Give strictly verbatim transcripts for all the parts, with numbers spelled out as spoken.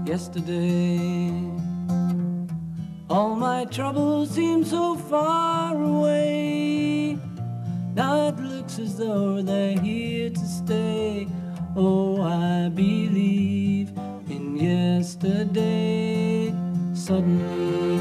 yesterday. All my troubles seem so far away. Now it looks as though they're here to stay. Oh, I believe in yesterday. Suddenly,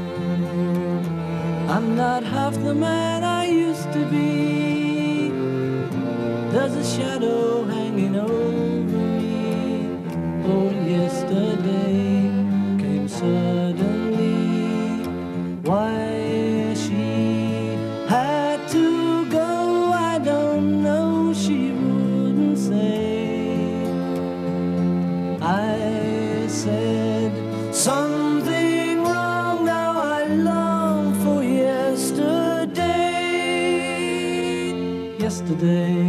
I'm not half the man I used to be. There's a shadow hanging over me. Oh, yesterday came suddenly. Why she had to go, I don't know, she wouldn't say. I said something wrong, now I long for yesterday. Yesterday,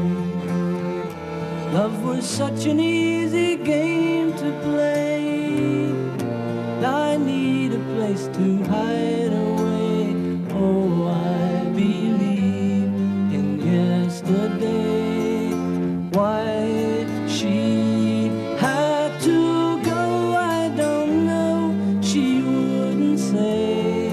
love was such an easy game to play. Now I need a place to hide away. Oh, I believe in yesterday. Why she had to go, I don't know, she wouldn't say.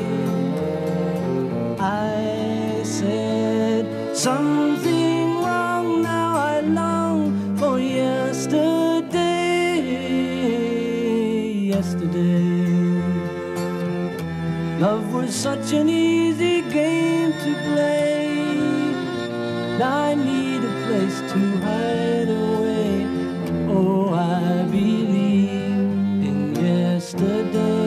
I said something wrong, now I long for yesterday. Yesterday, love was such an easy game to play. Now I need a place to hide away. Oh, I believe in yesterday.